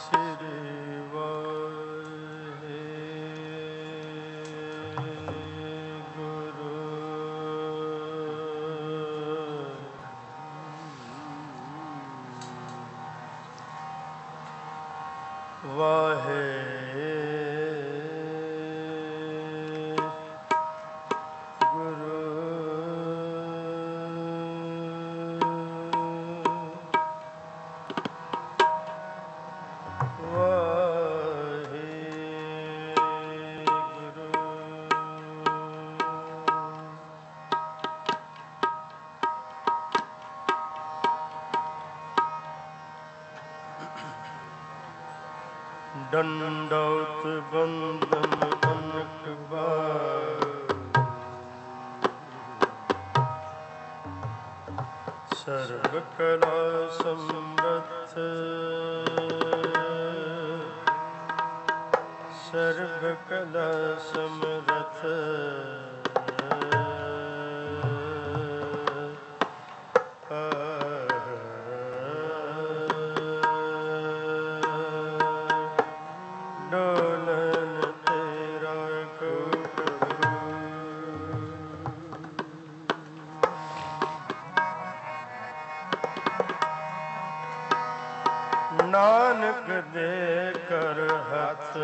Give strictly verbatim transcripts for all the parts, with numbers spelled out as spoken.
ਡੰਡੌਤ ਬੰਦਨ ਅਨਕ ਬਾਰ, ਸਰਬ ਕਲਾ ਸਮਰੱਥ, ਸਰਬ ਕਲਾ ਸਮਰੱਥ। ਨਾਨਕ ਦੇ ਕਰ ਹੱਥ,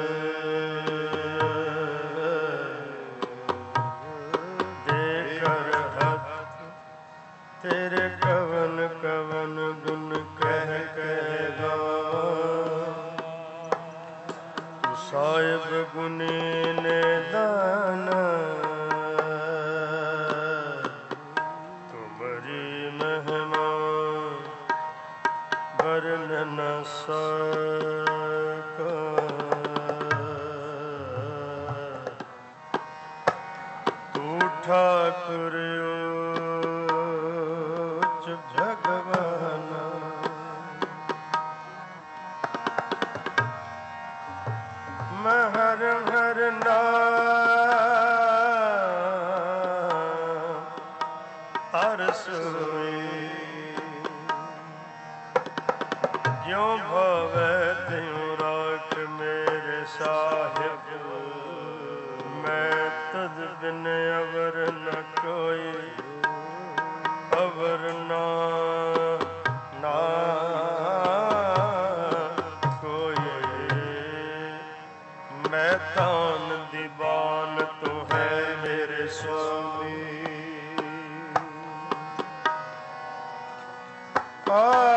ਦੇ ਕਰ ਹੱਥ, ਤੇਰੇ ਕਵਨ ਕਵਨ ਗੁਣ ਕਹਿ ਕਹਿ ਗਾਵਾਂ। ਸਾਹਿਬ ਗੁਣੀ ਨੇ ਦਾਨਾ, ਤੁਮਰੀ ਮਹਿਮਾ ਵਰਨ ਨ ਸਕਾ। ਤੂੰ ਠਾਕੁਰ ਊਚ ਭਗਵਾਨ, ਮੈਂ ਹਰ ਹਰ ਨਾਮ ਹਰ ਸੋਈ। ਜਿਉ ਭਾਵੈ ਤਿਉ ਰਾਖ ਮੇਰੇ ਸਾਹਿਬ, ਮੈਂ ਤਦ ਬਿਨ ਅਵਰ ਨ ਕੋਈ, ਅਵਰ ਨਾ ਨਾ ਕੋਈ। ਮੈਂ ਤਾਨ ਦੀਵਾਨ ਤੂੰ ਹੈ ਮੇਰੇ ਸੁਆਮੀ। ਆ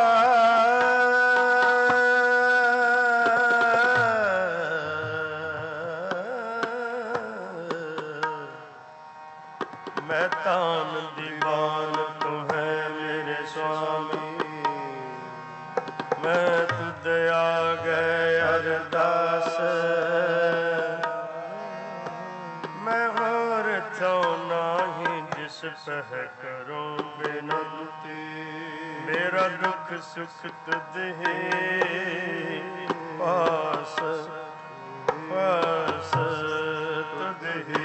ਮੈਂ ਤਾਨ ਦੀਵਾਨ ਤੂੰ ਹੈ ਮੇਰੇ ਸੁਆਮੀ। ਮੈਂ ਤੁਧ ਆਗੇ ਅਰਦਾਸ, ਮੈਂ ਹੋਰ ਥਉ ਨਾਹੀ ਜਿਸ ਪਹਿ ਕਰੋ ਬੇਨੰਤੀ। ਮੇਰਾ ਦੁੱਖ ਸੁਖ ਤੁਧ ਹੀ ਪਾਸ, ਪਾਸ ਤੁਧ ਹੀ।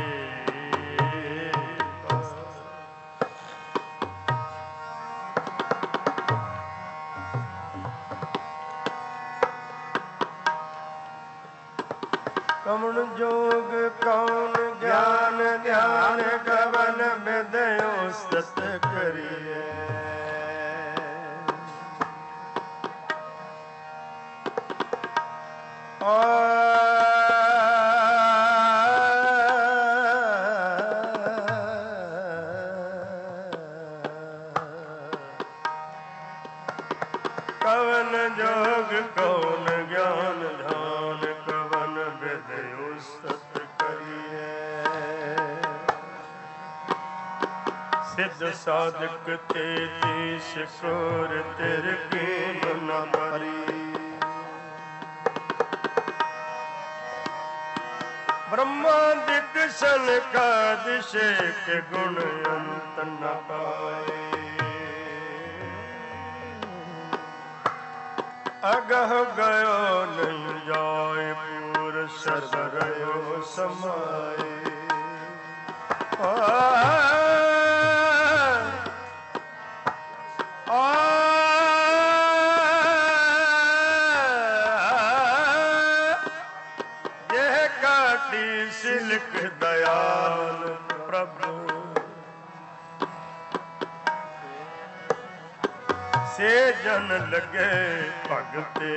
ਕਵਣ ਜੋਗ ਕੌਣ ਗਿਆਨ, ਗਿਆਨ ਕਵਨ ਵਿਦਿਓ ਸਤ ਕਰੀਏ। ਆ ਕਵਨ ਜੋਗ ਕੌਣ ਗਿਆਨ, ਧਿਆਨ ਕਵਨ ਵਿਦਿਓ ਸਤ ਕਰੀਏ। ਸਿੱਧ ਸਾਧਕ ਤੇਤੀ ਸਿਕੋਰ ਤਿਰ ਕੀਨ ਨ ਪਰੀ। ਬ੍ਰਹਮਾਦਿਕ ਸਨਕਾਦਿਸ਼ੇਕ ਗੁਣ ਅੰਤ ਨ ਪਾਏ। ਅਗਹ ਗਇਓ ਨਹੀਂ ਜਾਏ, ਪੂਰ ਸਰਬ ਰਹਿਓ ਸਮਾਏ। ਆ ਆ अनेक दयाल प्रभु से जन लगे भगते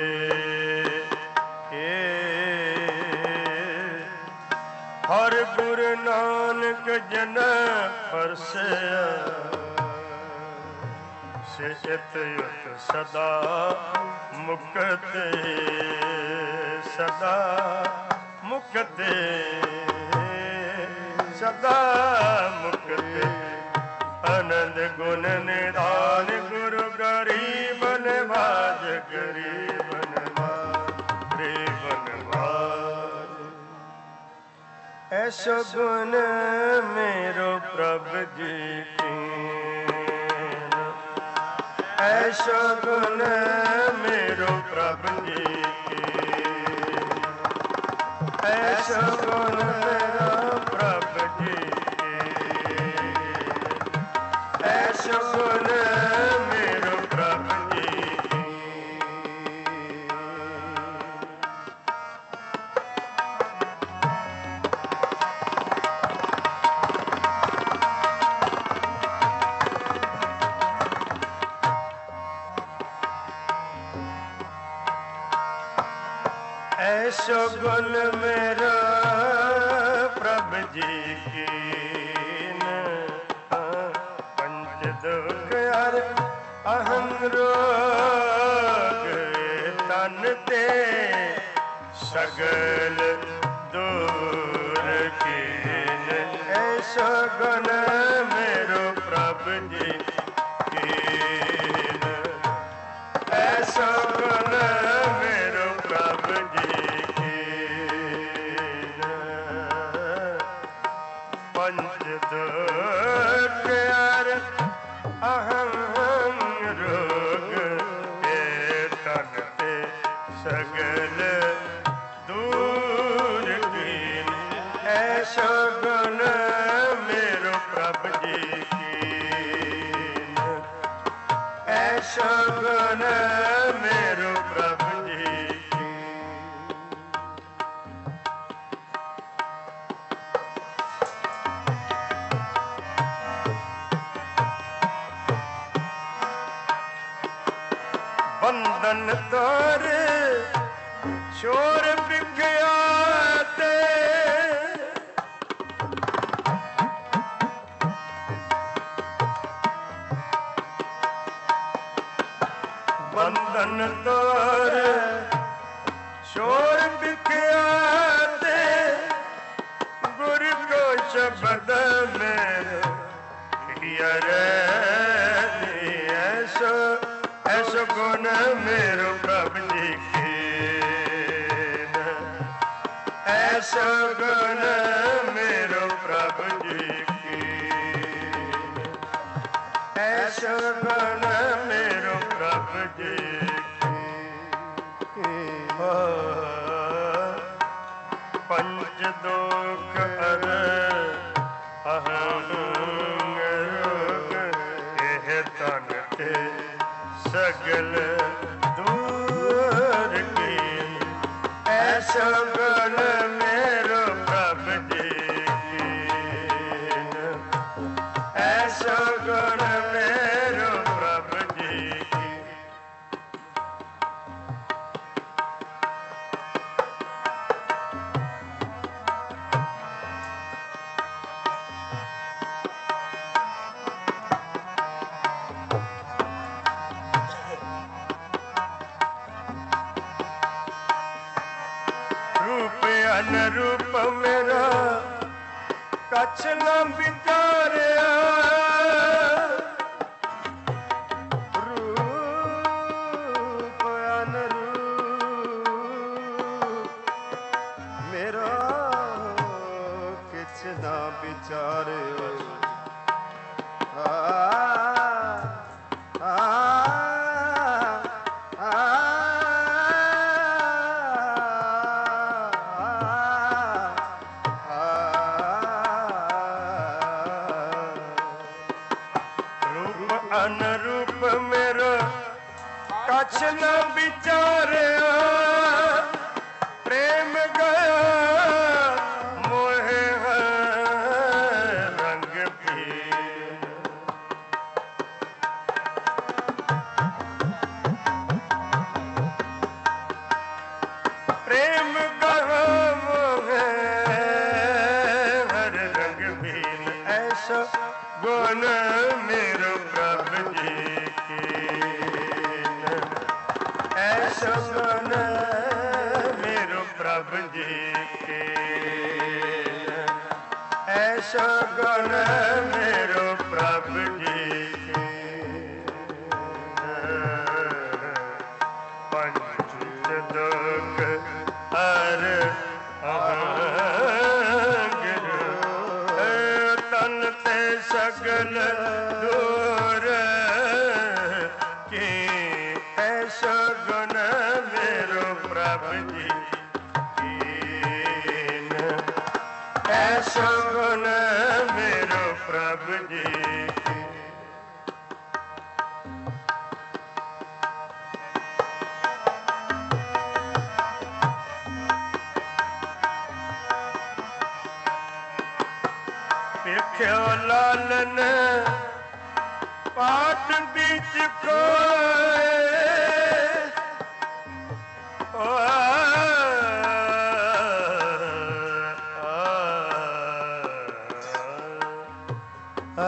हर गुरु नानक जन परसया से चित युत सदा मुक्ते सदा मुक्ते सदा मुक्ते आनंद गुण निधान गुरु गरीब नवाज गरीब नवाज गरीब नवाज ऐसो गुण मेरो प्रभु जी की ऐसो गुण मेरो प्रभु जी की ऐसो गुण मेरो प्रभु जी ऐसो गुण मेरो प्रभु जी ऐसो गुण मेरो प्रभु जी की दुख हर अहम रोग तन ते सगल दूर कीन ऐसो गुण मेरो प्रभु जी कीन ऐसो गुण मेरो प्रभु जी कीन पंच दुख हर अहम रोग के तन ते सगल दूर कीन ऐसो गुण मेरो प्रभु जी कीन ऐसो गुण मेरो प्रभु जी बंधन तोरे शोर बिख्याते बंधन तोरे शोर बिख्याते गुरु को शब्द में रे ऐसो ऐसो गुण मेरो प्रभु जी कीन ऐसो गुण मेरो प्रभु जी कीन ऐसो गुण मेरो प्रभु जी कीन पंच दुख हर अहम रोग एह तन ते सगल दूर कीन ऐसो गुण मेरो प्रभु जी कीन ऐसो गुण मेरो प्रभु जी कीन रूप मेरा कछ न विचारिया रूप अनरूप मेरा किछ न विचारिया अनरूप मेरो कछ न विचारिया प्रेम गया मोहे ऐसो गुण मेरो प्रभु जी के, ऐसो गुण मेरो प्रभु जी के। पंच दुख हर अहंग, तन ते सगल दूर की, ऐसो गुण मेरो प्रभु जी कीन, ऐसो गुण मेरो प्रभु जी। देखो लालन पाठ बीच कोए, ओ आ, आ, आ,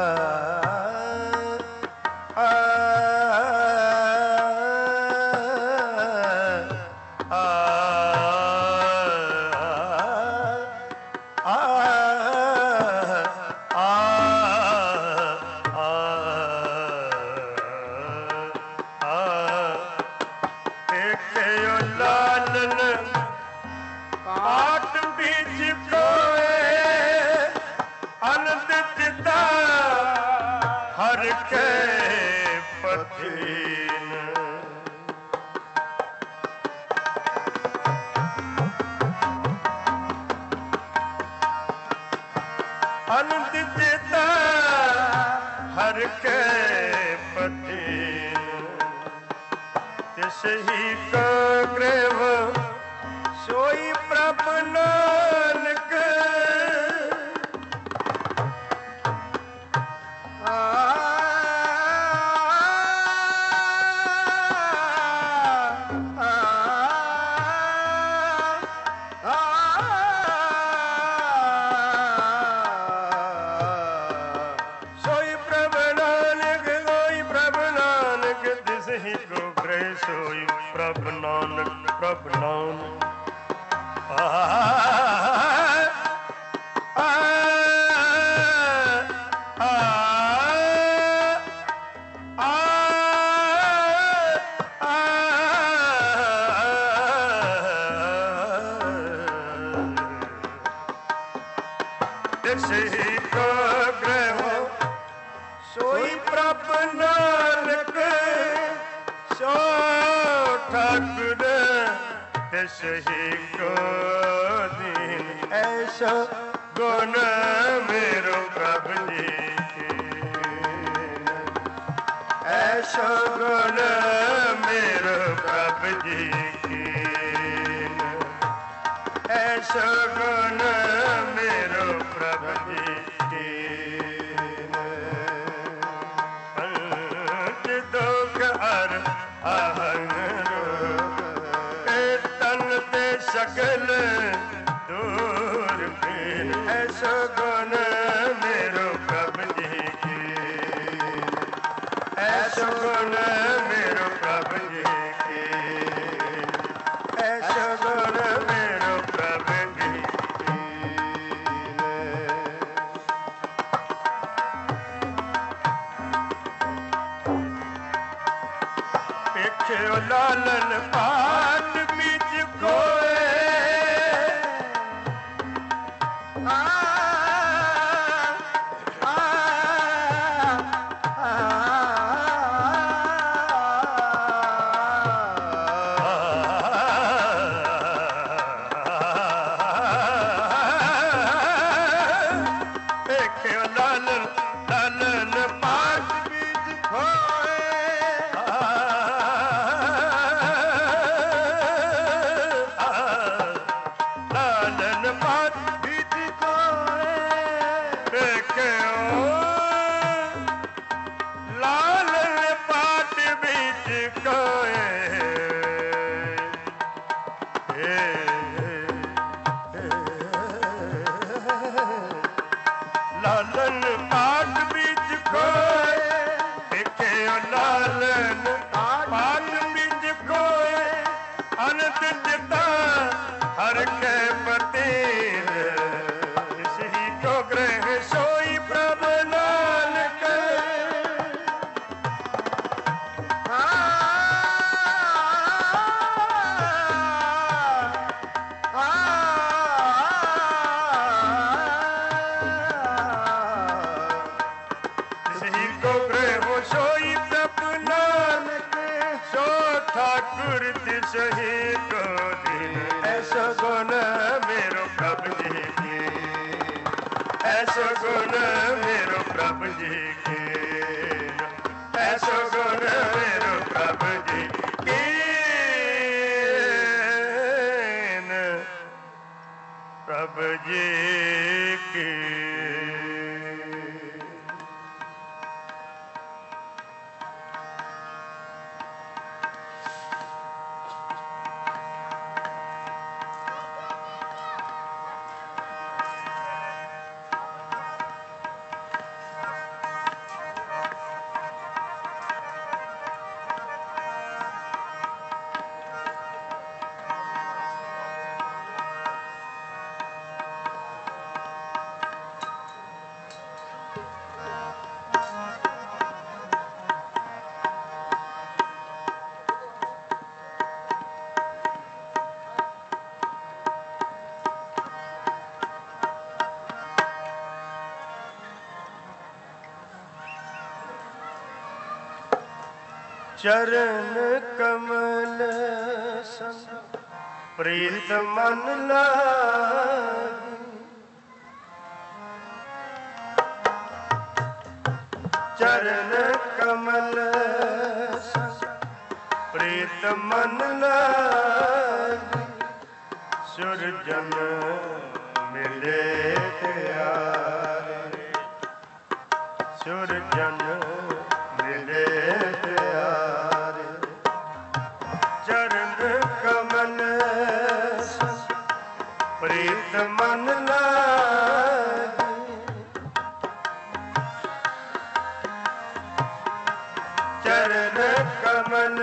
आ, हर के पथीन, अनंत चिता हर के पथीन, तिस ही को ग्रह सोई प्रभु नानक, सोई प्रभु नानक, प्रभु नानक। आ, आ, आ, आ, तिसहि को ग्रह सोई प्रभु नानक, सो ठाकुर तिसहि को दीन, ऐसो गुण मेरो प्रभु जी कीन, ऐसो गुण मेरो प्रभु जी कीन, ऐसो गुण मेरो प्रभु जी कीन। पंच दुख हर अहंग, तन ते सकल दूर कीन, ऐसो गुण मेरो प्रभु जी कीन, ऐसो गुण मेरो प्रभु जी कीन, ऐसो गुण मेरो प्रभु जी कीन। पिछो लालन पाठ बीच कोए, आ, अनंत चिता हर कै पतेर, इस ही को ग्रह सोई प्रभु नानक। ठाकुर तिसही को दिन, ऐसो गुण मेरो प्रभु जी के, ऐसो गुण मेरो प्रभु जी के, ऐसो गुण मेरो प्रभु जी के, प्रभु जी की। चरण कमल संग प्रीत मन लागी, चरण कमल संग प्रीत मन लागी, सुरजन मिले प्यारे, सुरजन मिले प्यारे, चरण कमल प्रीत मन लागी, चरण कमल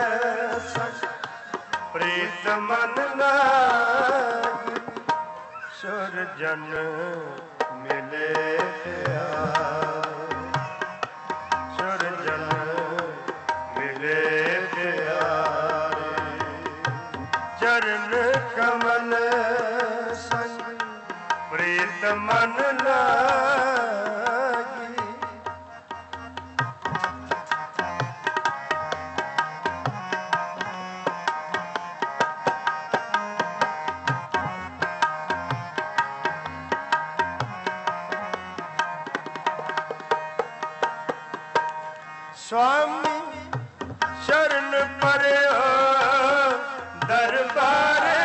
प्रीत मन लागी, सुरजन मिले प्यारे, सुरजन मिले प्यारे, चरण कमल संग प्रीत मन लागी। स्वामी शरण पर्यो दरबारे,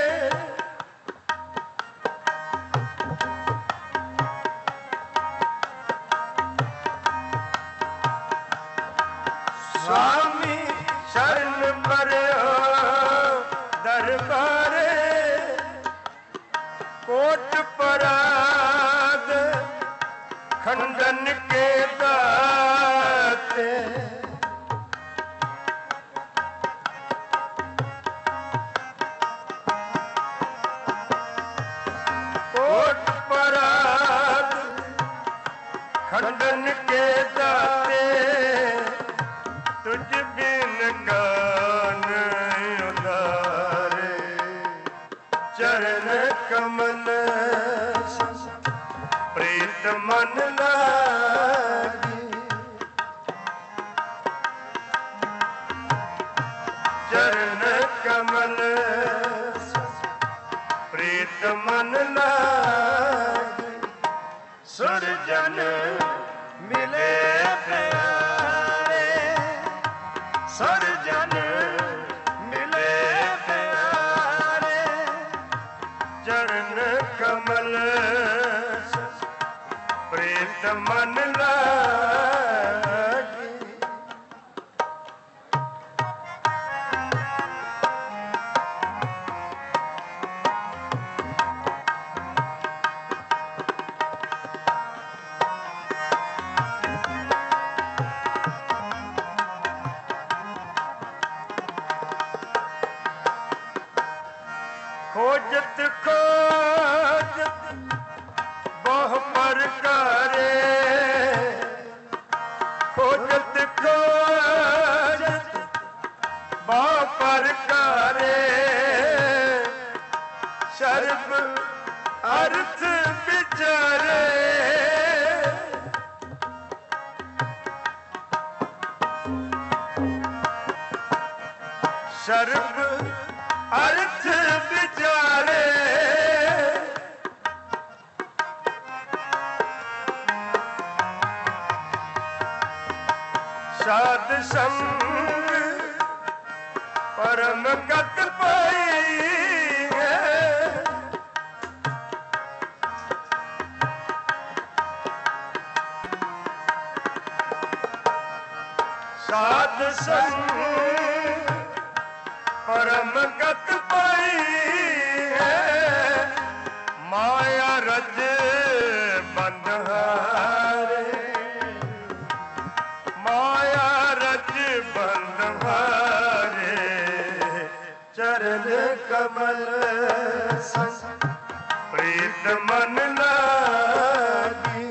स्वामी शरण पर्यो दरबारे, कोट पराग खंडन के दाते, कोट पराग खंडन के दाते, तुझ बिन गान उदारे, चरण कमल प्रीत मन लागी, चरण कमल प्रीत मन लागी, सुरजन मिले प्यारे, सुरजन मिले प्यारे, चरण कमल प्रीत मन लागी। खोजत खोजत बहु प्रकारे, खोजत खोजत बहु प्रकारे, सर्व अर्थ विचारे। सर्व अर्थ विचारे, साध संग परम गत पाई है। साध संग परम गत पाई है। माया रज बंधहारे, माया रज बंधहारे, चरण कमल संग प्रीत मन लागी।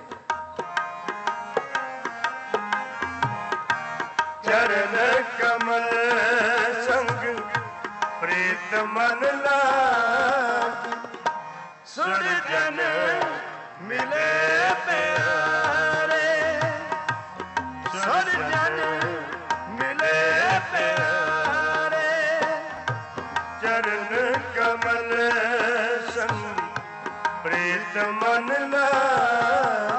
चरण कमल संग प्रीत मन लागी। सुरजन मिले प्यारे, सुरजन मिले प्यारे, चरण कमल संग प्रीत मन लागी।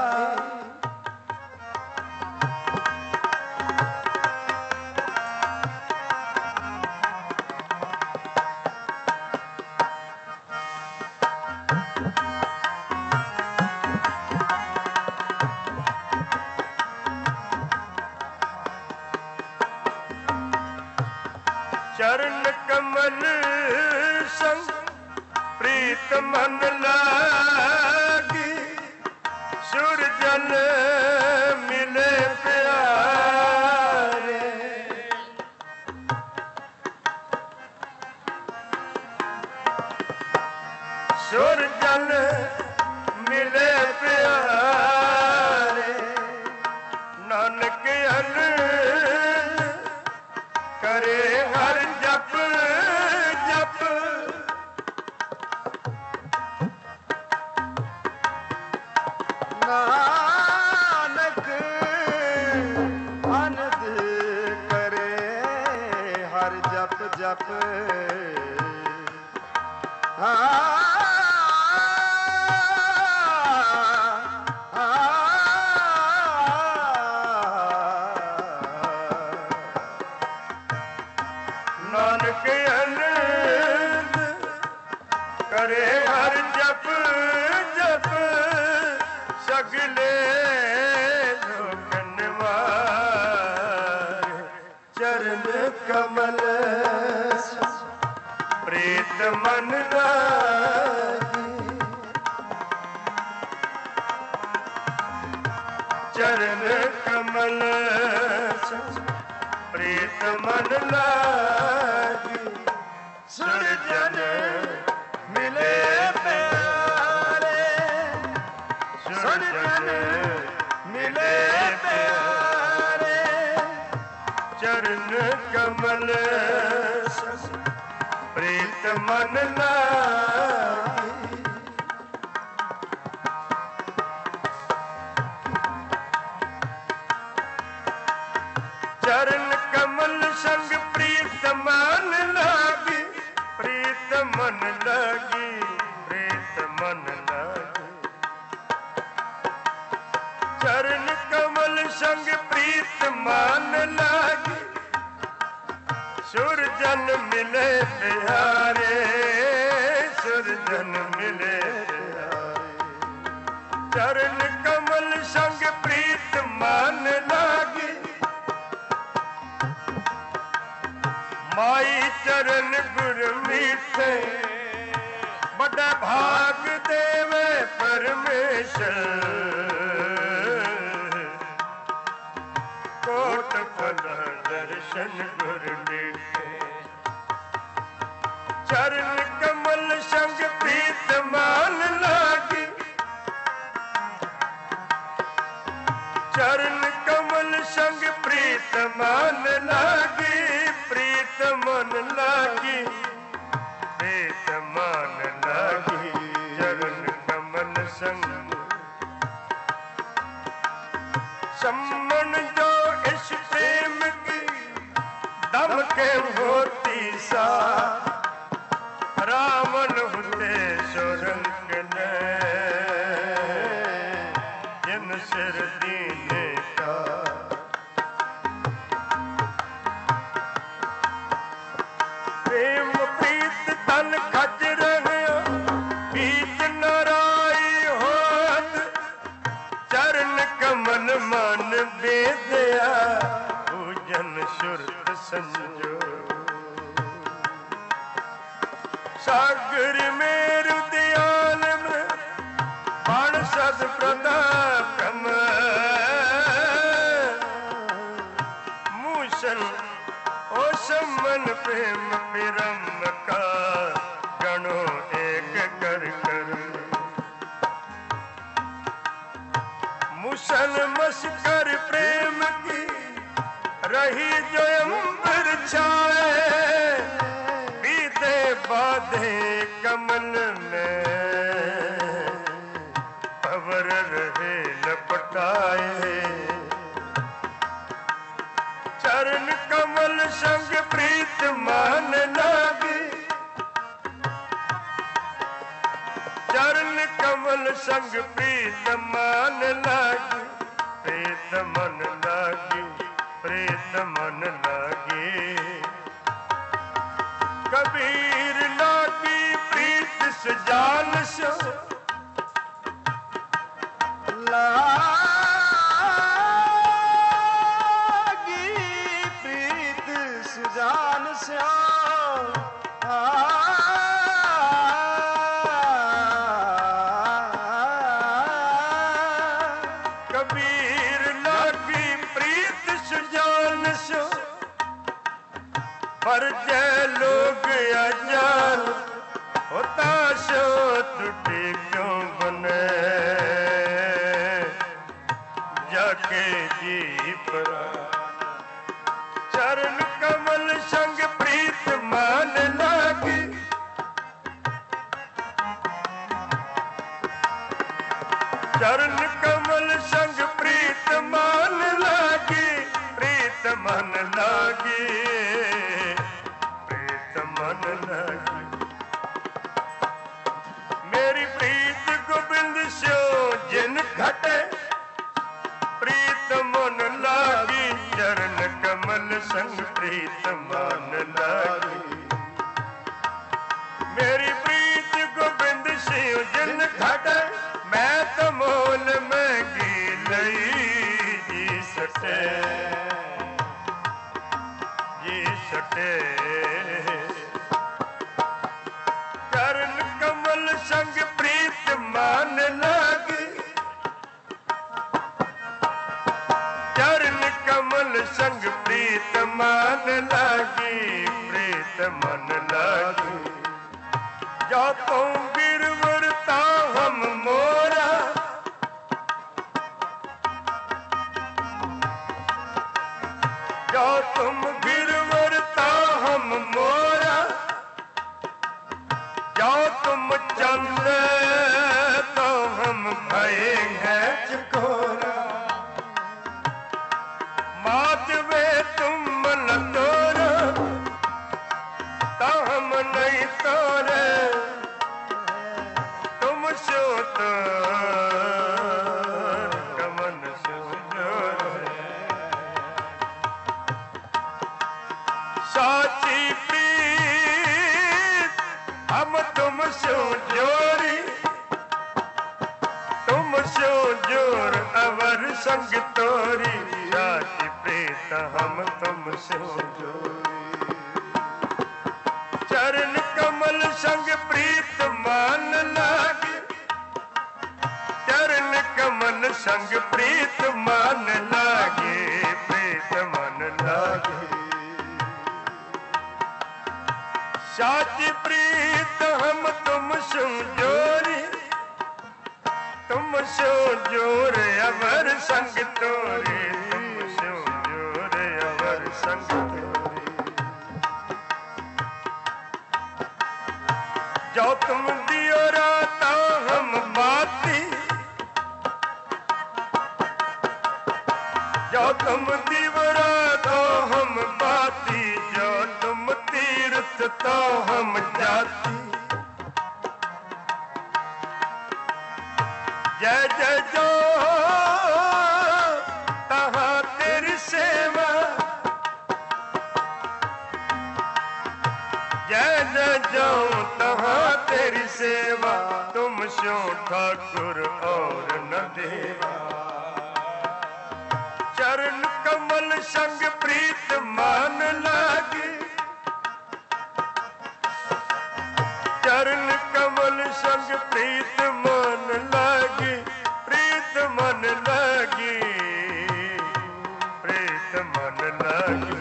चरण कमल संग प्रीत मन लागी। सुरजन मिले प्यारे, सुरजन मिले प्यारे। नानक अन करे हर जप जप, नानक अनद करे हर जप जप। हाँ नानक अनंत करे हर जप जप। सगले लोकन वार, चरण कमल प्रीत मन लागी। चरण कमल प्रीत मन लागी। सुरजन मिले प्यारे, सुरजन मिले प्यारे, चरण कमल प्रीत मन लागी। चरण कमल संग प्रीत मन लागी। प्रीत मन लागी, प्रीत मन लागी। चरण कमल संग प्रीत मन लागी। सुरजन मिले प्यारे, सुरजन मिले प्यारे, चरण कमल संग प्रीत मन लागी। माई चरण गुर मीठे, बड़ा भाग देवे परमेश्वर। कोट फल दर्शन गुर मीठे, चरण कमल प्रीत मन लागी, प्रीत मन लागी, प्रीत मन लागी, चरण कमल संग सम्मन जो इस प्रेम की दम के होती सा, रावण होते सुरंग ने जिन सिर दीने का। प्रेम प्रीत तन खज रहे बीच नाराई होत, चरण कमल मन बेदया पूजन सुरत संजो। सागर मेरु दयाल में बाण सद प्रताप कम, मूसल ओ सम्मन प्रेम पिरम का, गणो एक कर कर। मुसल मस्कर प्रेम की रही जो अंबर छाए, बीते बाधे कमल में पवर रहे लपटाए। चरण कमल संग प्रीत मान लागी, चरण कमल संग प्रीत मान लागी, प्रीत मन लागी, प्रीत मन लागी। कबीर लागी प्रीत सजान सो, लागी प्रीत सजान सो, कबीर लागी प्रीत सजान सो, पर जय लोग अजान होता सो टूटे क्यों बने, जाके जी परा। चरण कमल संग प्रीत मान लागी, चरण कमल संग प्रीत मान लागी, प्रीत मन लागी, प्रीत मन लागी। मेरी प्रीत गोविंद स्यो जिन घटे, प्रीत मन लागी, चरण कमल संग प्रीत मान लागी। मेरी प्रीत गोविंद स्यो जिन घटे, मैं तो मोल में गी लई जी सटे, जी सटे। चरण कमल संग प्रीत मान लागी, चरण कमल संग प्रीत मान लागी, प्रीत मन लागी। जो तुम गिरवर ता हम मोरा, जो तुम गिरवर ता हम मोरा, जो तुम चंद तो हम भये हैं चकोरा। मात वे तुम मन तोरा, तो हम नहीं तोरे, तुम सो तो कमन सो जोर। साची प्रीत हम तुम सो जोरी, तुम सो जोर अवर संग तोरी। साची प्रीत हम तुम सो जोरी, चरण कमल संग प्रीत मान लागी, चरण कमल संग प्रीत मान लागे, प्रीत मन लागे। साची प्रीत हम तुम सो जोरी, तुम सो जोर अवर संग तोरे, तुम सो जोर संग तोरी। जो तुम दियो राता हम बाती, जो तुम दीवरा तो हम बाती, जो तुम तीर्थ तो हम जाती। जय जय जो तहाँ तेरी सेवा, जय जय जो तहाँ तेरी सेवा, तुम स्यो ठाकुर और न देवा। चरण कमल संग प्रीत मान लागे, चरण कमल संग प्रीत मान लागे, प्रीत मन लागे, प्रीत मन लागे।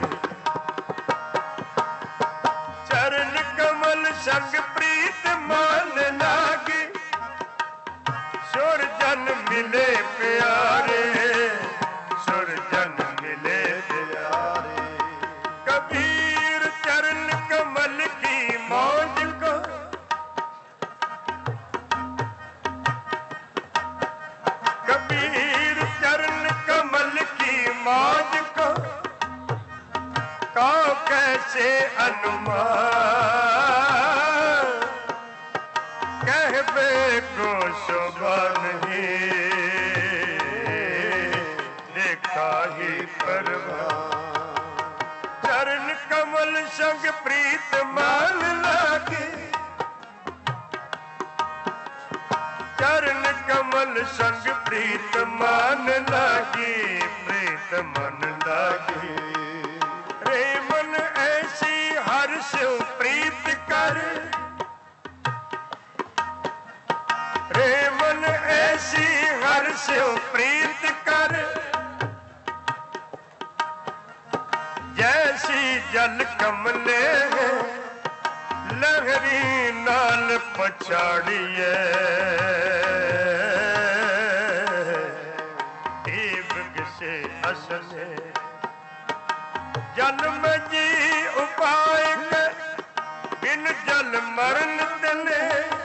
चरण कमल संग प्रीत मान लागे, सुर जन मिले प्यारे, सुर जन मिले प्यारे। कबीर चरण कमल की मौज को, कबीर चरण कमल की मौज को, कहो कैसे अनुमान, कहबे को शोभा नहीं, देखा ही परवान। चरण कमल संग प्रीत मान लागे, चरण कमल संग प्रीत मान लागे, प्रीत मन लागे। रे मन ऐसी हर्ष प्रीत कर, रे मन ऐसी हर्ष प्रीत कर, जैसी जल कमले लहरी नाल पछाड़िए। देव से असने जल में जी उपाय के, बिन जल मरण तने,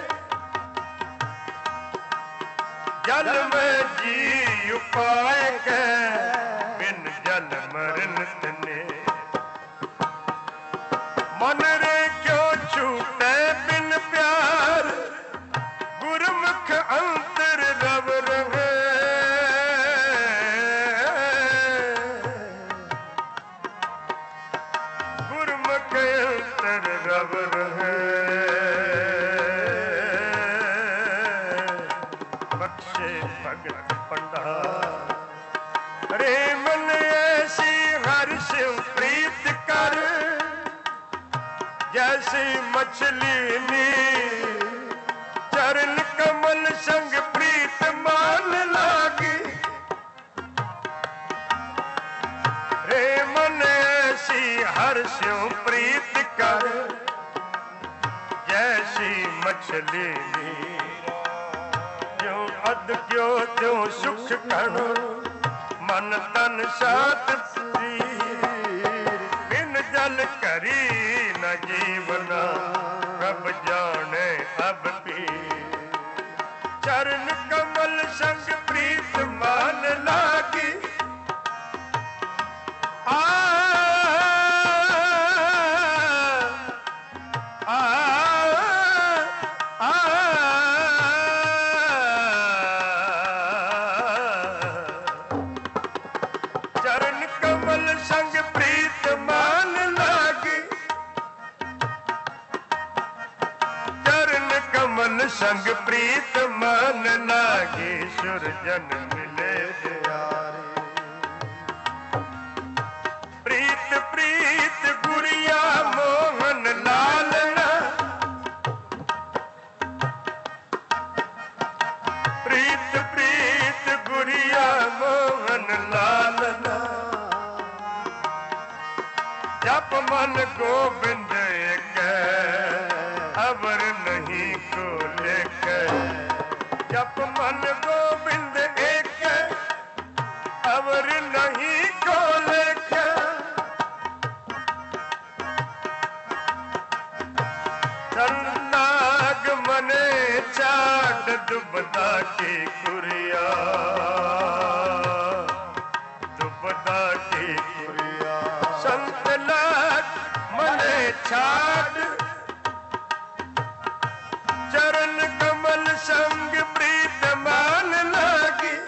जल में जी उपाय के, बिन जल मरण तने। मन रे क्यों छूटे बिन प्यार, गुरमुख अंतर रव रहे। गुरमुख अंतर रव रहे, बख्शे भगत पंडार। रे मन ऐसी हर्ष प्रीत कर, जैसी मछली नी चरण कमल संग प्रीत मान लागी। रे मन ऐसी हर्ष्यों प्रीत कर, जैसी मछली नी जो अद क्यों त्यों सुख कण, मन तन सात बिन जल करी न जीवना, प्रभ जाने अब भी। चरण कमल संग प्रीत मान लागी, आ आ आ चरण कमल संग प्रीत मान लागी, चरण कमल संग प्रीत मान लागी। सुरजन मिले प्यारे, प्रीत प्रीत गुड़िया मोहन लालना, प्रीत प्रीत गुड़िया मोहन लालना। जप मन गोविंद एक, अवर नहीं को लेके। जप मन गोविंद एक, अवर नहीं को लेके। संताग मने चाट दुबदा की कुरिया दुबदा की कुरिया संत लाग मने छाट चरण कमल संग प्रीत मान लागी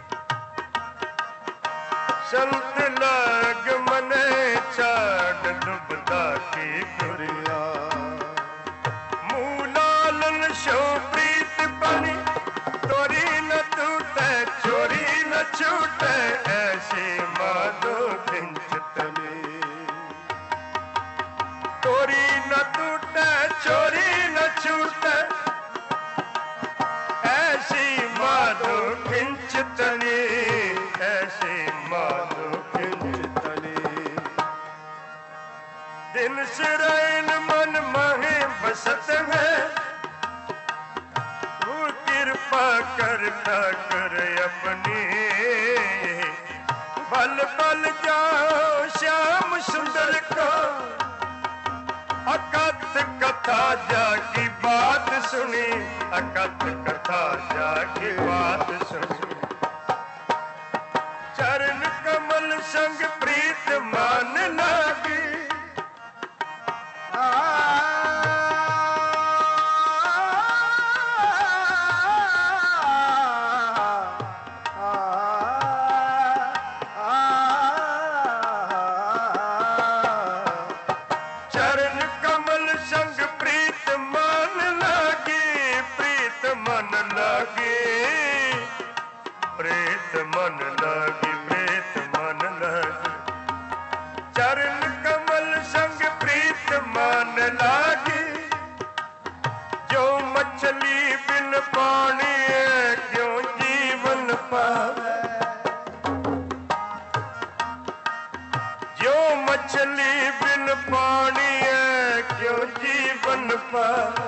संत लाग मने छाट दुबदा की कुरिया मूलालन शो प्रीत बनी तोरी न टूटे चोरी न छूटे ऐसी माधो खिंचतनी तोरी न टूटे चोरी न छूटे ऐसी माधो खिंचतनी ऐसी माधो खिंचतनी दिन सिरैन मन महे बसत है तू कृपा कर ठाकर अपनी बल बल जाओ श्याम सुंदर को अकथ कथा जाकी बात सुनी अकथ कथा जाकी बात सुनी चरण कमल संग प्रीत मान लागी चरण कमल संग प्रीत मान लागी प्रीत मन लागी प्रीत मन लागी प्रीत मन लागी चरण कमल संग प्रीत मान लागी जो मछली बिन पानी है क्यों जीवन पावे जो मछली बिन पानी है क्यों जीवन पावे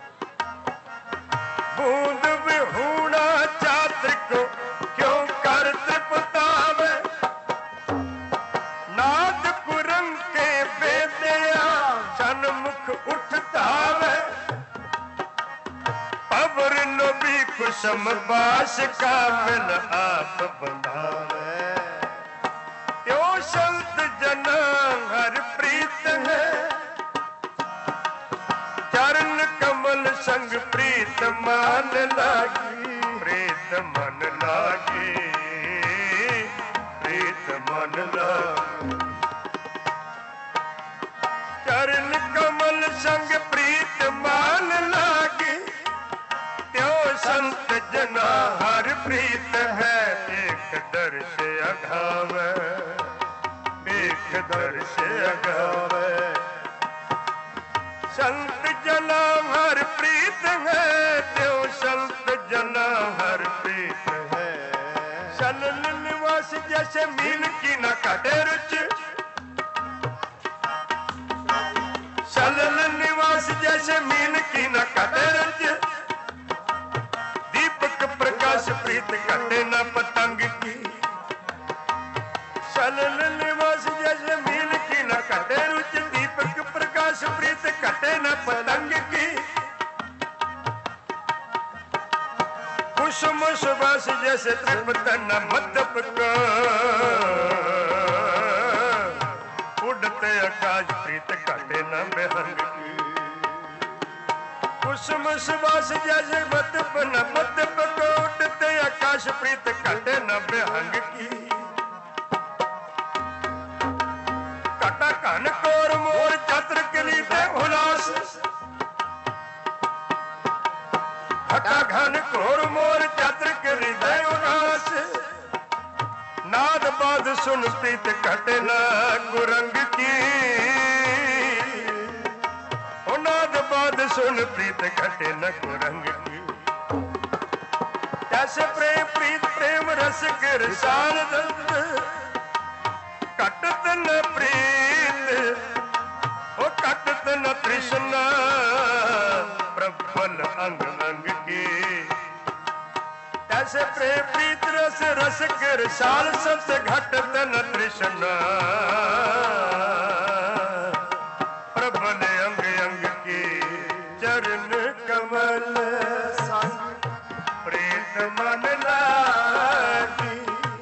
बूंद विहूणा चात्र को क्यों कर तृपतावे नाद कुरंग के बेदया सन्मुख उठतावे पवर लोभी कुसुम बास का मिल आप बंधावे यो संत जना हर प्रीत है चरण कमल संग प्रीत मान लागी प्रीत मन लागी प्रीत मन लागी चरण कमल संग प्रीत मान लागी त्यो संत जना हर प्रीत है एक दर से अघावे एक दर से अघावे संत जना हर प्रीत है त्यो संत जना हर प्रीत है सलन निवास जैसे मीन की न काटे रुच सलन निवास जैसे मीन की न काटे रुच दीपक प्रकाश प्रीत कटे न पतंग की सलन निवास जैसे मीन की न कटे रुच दीपक प्रकाश प्रीत कटे न पतंग की कुसुम सुबास जैसे तृप्त न मदप का उड़ते आकाश प्रीत कटे न बेहंग की कुसुम सुबास जैसे मदप न मदप को उड़ते आकाश प्रीत कटे न बेहंग की कटा कन कोर मोर चत्र कली दे उलास कटा घन कोर मोर चत्र कली दे उलास नाद बाद सुन प्रीत कटे न कुरंग की ओ नाद बाद सुन प्रीत कटे न कुरंग की जैसे प्रेम प्रीत प्रेम रस गिर सार दंत कटत न प्रीत ओ कटत न तृष्णा प्रबल अंग अंग की जैसे प्रेम प्रीत रस रस गिर साल सबसे घटत न तृष्णा प्रबल अंग अंग की चरण कमल संग प्रीत मन लागी।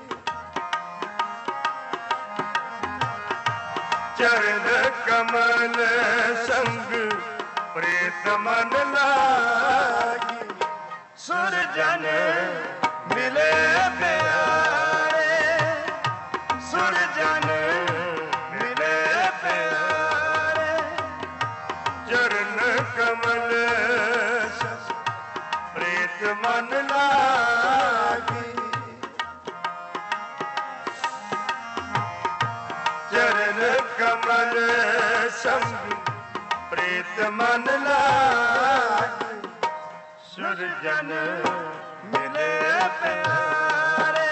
चरण कमल संग प्रीत मन लागी। सुरजन मिले प्यारे, सुरजन मिले प्यारे। चरण कमल संग प्रीत मन लागी। चरण कमल संग प्रीत मन लागी। सुरजन मिले प्यारे,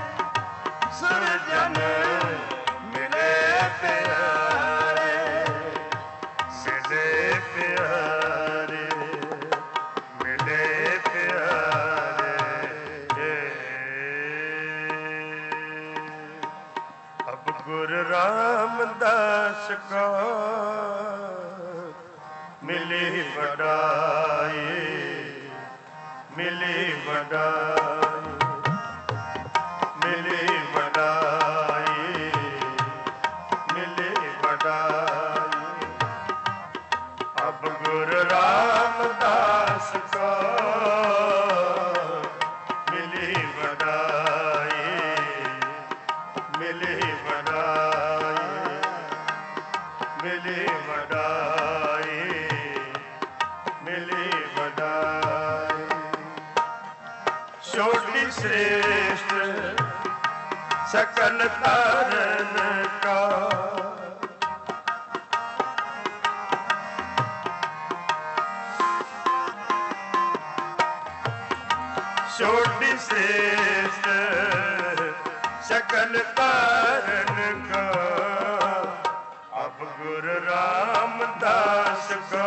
सुरजन मिले प्यारे। मिले प्यारे, मिले प्यारे। अब गुरु रामदास को मिली बड़ाई, मिली बड़ाई, मिली बड़ाई, मिली बड़ाई। अब गुरु रामदास को मिली बड़ाई, मिली बड़ाई, मिली बड़ाई, मिली बड़ाई। छोटी श्रेष्ठ सकल तारन का, छोटी श्रेष्ठ सकल तारन का। अब गुरु रामदास को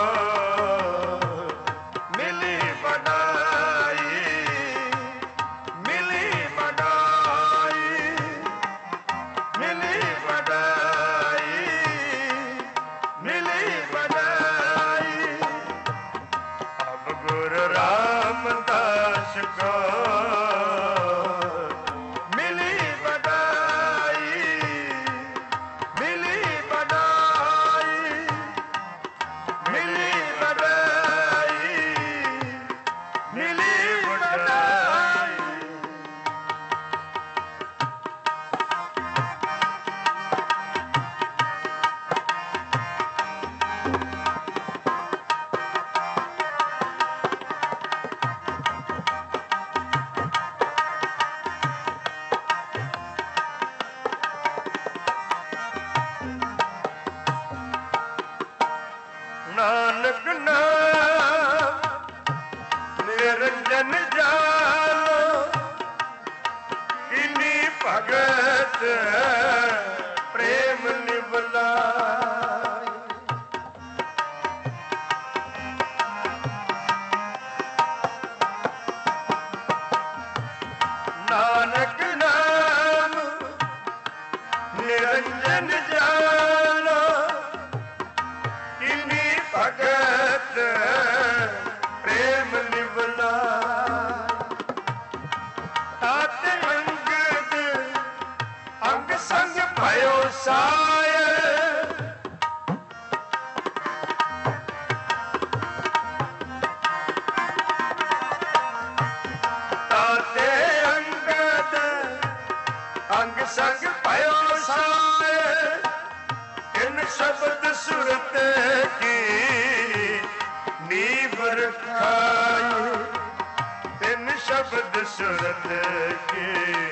मिली बड़ाई, मिली बड़ाई, मिली बड़ाई, मिली बड़ाई। अब गुरु रामदास को मिली बड़ाई, मिली बड़ाई, मिली बड़ाई, मिली बड़ाई। नानक नाम निरंजन जानो, इन्हीं भगत प्रेम निवलाय। नानक नाम निरंजन जानो, इन्हीं भगत प्रेम निवलाय। ताते अंगद अंग संग भयो साय। ताते अंगद अंग संग भयो साय। इन शब्द सुरत की नींव रखाई। इन शब्द सुरत की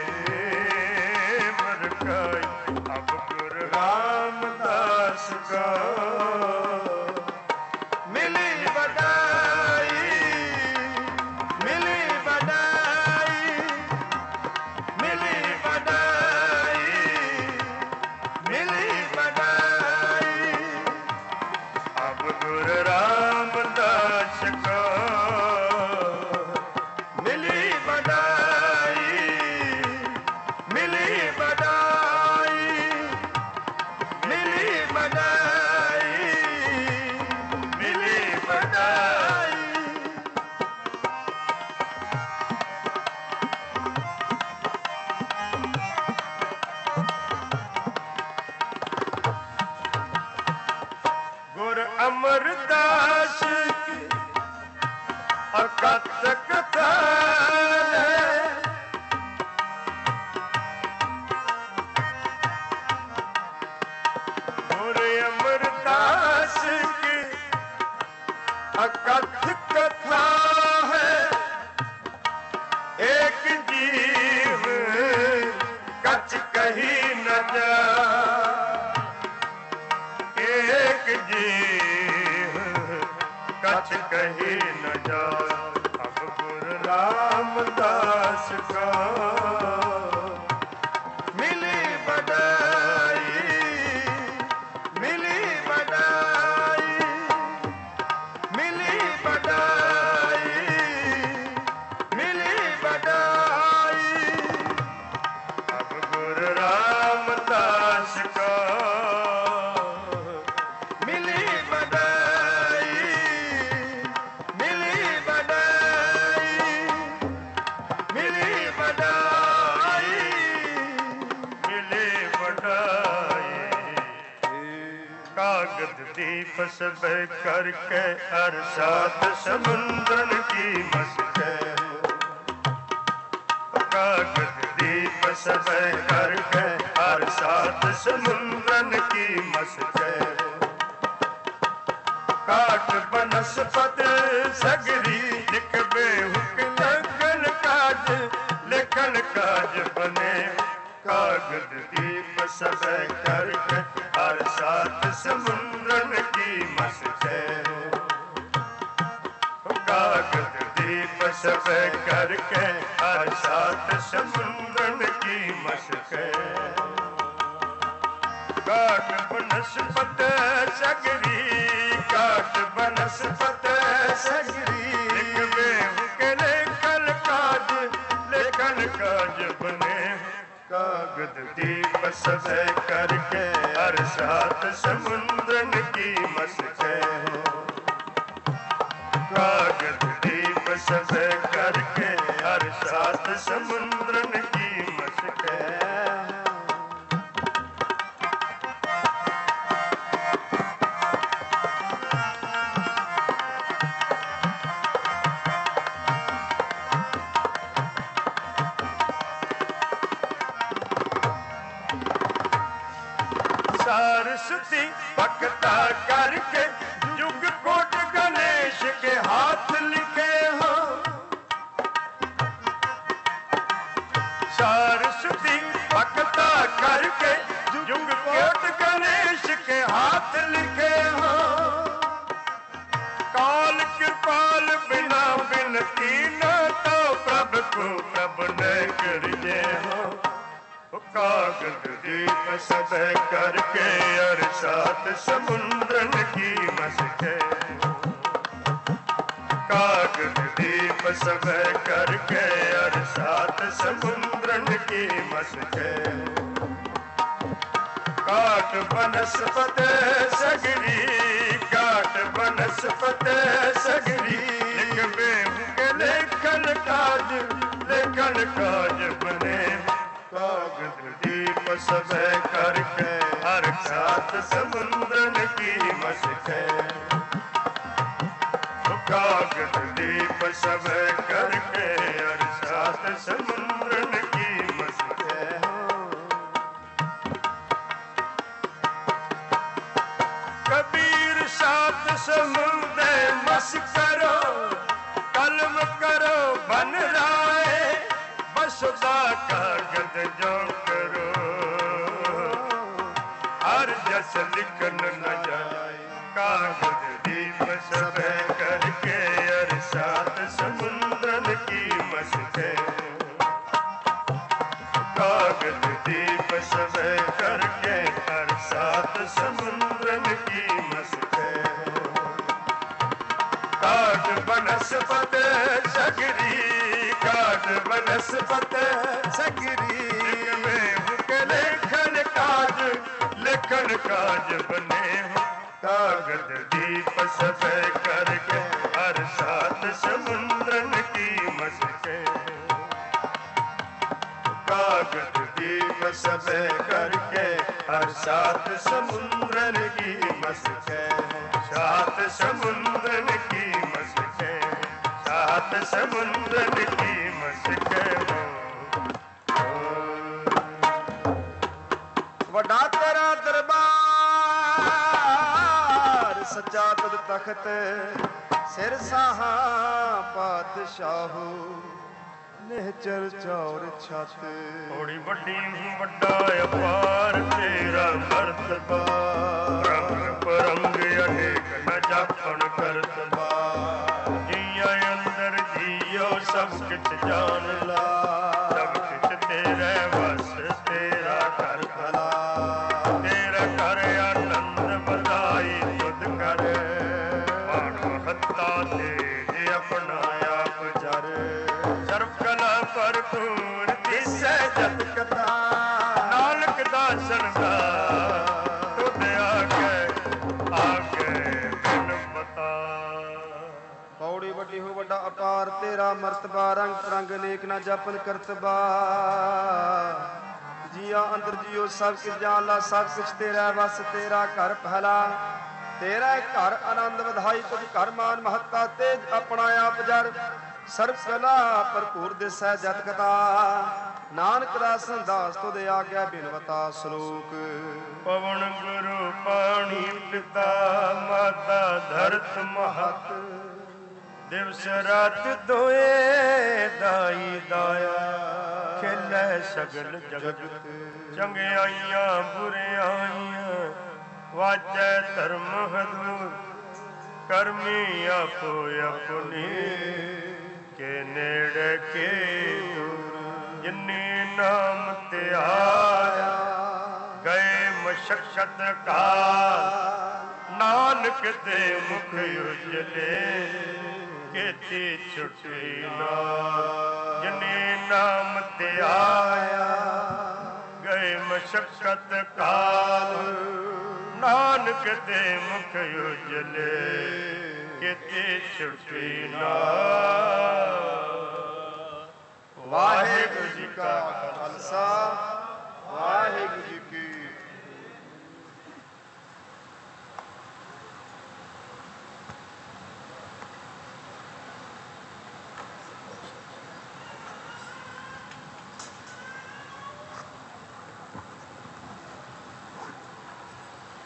नींव रखाई। अब गुरु रामदास का मिली बड़ाई, मिली बड़ाई, मिली बड़ाई, मिली बड़ाई। अब गुरु रामदास को मिली बड़ाई, अकथ कथा है एक जीव कछ कही न जा, एक जीव कछ कही न जा। अब गुरु रामदास का मिली बड़ाई, मिली बड़ाई, मिली बड़ाई, मिली बड़ाई। अब गुरु रामदास का मिली बड़ाई, मिली बड़ाई, मिली बड़ाई, मिली बड़ाई। कागद दीप सब करके अरसात समुद्रन की मस्के, कागद दीप सब करके अरसात समुद्रन की मस्के। काट बनस्पत सगरी लिखबे हुक लगन काज, लेखन काज बने। कागद दीप सब करके हर सात समुद्रन की मस्के, कागद दीप सब करके हर सात समुद्रन की मस्के। काट बनस्पत सगरी, काट बनस्पत सगरी लिखबे हुक लेखन काज, लेखन काज बने। कागद दीप सब करके हर सात समुद्रन की मस्के, कागद दीप सब करके हर सात समुद्रन की मस्के। सरस्वती भक्ता करके युग कोट गणेश के हाथ लिखे हो। सरस्वती भक्ता करके युग कोट गणेश के हाथ लिखे हो। काल कृपाल बिना बिनती न तो प्रभु को प्रभु न करिए हो। कागद दीप सब करके अरसात समुद्रन की मस्के, कागद दीप सब करके अरसात समुद्रन की मस्के। काट बनस्पत सगरी, काट बनस्पत सगरी लिखबे हुक लेखन काज, लेखन काज बने। कागद दीप सब करके हर सात समुद्रन की मस्के, कागद दीप सब करके हर सात समुद्रन की मस्के। कबीर सात समुद्र मस करो, कलम करो बन राय, बसुदा कागद जो करो हर जस लिखन न जाए। कागद दीप सब करके हर सात समुद्रन की मस्के, कागद दीप सब करके हर सात समुद्रन की मस्के। काट बनस्पत सगरी, काट बनस्पत सगरी में हुक लेखन काज, लेखन काज बने। कागद दीप सब करके हर सात समुद्रन की मस्के, कागद दीप सब करके हर सात समुद्रन की मस्के। सात समुद्रन की मस्के, सात समुद्रन की मस्के। वडा तेरा दरबार सच्चा तुद तख्त, ਸਿਰ ਸਾਹਾਂ ਪਾਤਸ਼ਾਹੂ ਨਿਹਚਰ ਚੌਰ ਛਤ। ਥੋੜੀ ਵੱਡੀ ਵੱਡਾ ਅਪਾਰ ਤੇਰਾ ਮਰਤਬਾ, ਰੰਗ ਪਰੰਗ ਅਨੇਕ ਨ ਜਾਪਣ ਕਰਤਬਾ। ਜੀਆਂ ਅੰਦਰ ਜੀਓ ਸਭ ਕਿਛ ਜਾਣ ਲਾ, ਸਭ ਕਿਛ ਤੇਰੇ ਵਸ ਤੇਰਾ ਘਰ ਭਲਾ। ਤੇਰਾ ਘਰ ਆਨੰਦ ਵਧਾਈ ਤੁਧ ਕਰ, ਬਾਣ ਹੱਤਾ ਤੇਜ ਆਪਣਾ ਆਪ ਜਰ। ਸਰਬ ਕਲਾ ਭਰਪੂਰ ਦਿਸੈ ਜਤ ਕਥਾ, ਨਾਨਕ ਦਾਸਨ ਦਾ ਤੁਧ ਆਗੇ ਆਗੇ ਬਿਨ ਪਤਾ। ਪੌੜੀ ਵੱਡੀ ਹੋ ਵੱਡਾ ਅਪਾਰ ਤੇਰਾ ਮਰਤਬਾ, ਰੰਗ ਪਰੰਗ ਅਨੇਕ ਨਾ ਜਾਪਨ ਕਰਤਬਾ। ਜੀਆ ਅੰਦਰ ਜੀਓ ਸਭ ਕਿਛ ਜਾਣ ਲਾ, ਸਭ ਕੁਛ ਤੇਰਾ ਵਸ ਤੇਰਾ ਘਰ ਪਹਿਲਾ। ਤੇਰਾ ਘਰ ਆਨੰਦ ਵਧਾਈ ਤੁਧ ਘਰ ਮਾਨ ਮਹੱਤਾ ਤੇਜ ਆਪਣਾ ਆਪ ਜਰ। ਸਰਬ ਕਲਾ ਭਰਪੂਰ ਦਿਸੈ ਜਤ ਕਥਾ, ਨਾਨਕ ਦਾਸਨ ਦਾਸ ਤੁਧ ਆਗਿਆ ਬਿਨਵਤਾ। ਸ਼ਲੋਕ ਪਵਨ ਗੁਰੂ ਪਾਣੀ ਪਿਤਾ, ਮਾਤਾ ਧਰਤ ਮਹਤ। ਦਿਵਸ ਰਾਤ ਦੋਏ ਦਾਈ ਦਾਇਆ, ਖੇਲੇ ਸਗਲ ਜਗਤ। ਚੰਗਿਆਈਆਂ ਬੁਰਿਆਈਆਂ ਵਾਜੈ ਧਰਮ ਹਦੂਰ, ਕਰਮੀ ਆਪੋ ਆਪਣੀ ਕੇ ਨੇੜੇ ਕੇ ਦੂਰ। ਜਿਨੀ ਨਾਮ ਤੇ ਆਇਆ ਗਏ ਮਸ਼ਕਤ ਕਾਲ, ਨਾਨਕ ਦੇ ਮੁਖ ਉਜਲੇ ਕੀਤੀ ਛੁੱਟੀ ਨਾਲ। ਜਿਨੀ ਨਾਮ ਤੇ ਆਇਆ ਗਏ ਮਸ਼ਕਤ ਕਾਲ, ਨਾਨਕ ਦੇ ਮੁਖ ਉਜਲੇ ਕੀਤੀ ਛੁੱਟੀ ਨਾਲ। ਵਾਹਿਗੁਰੂ ਜੀ ਕਾ ਖਾਲਸਾ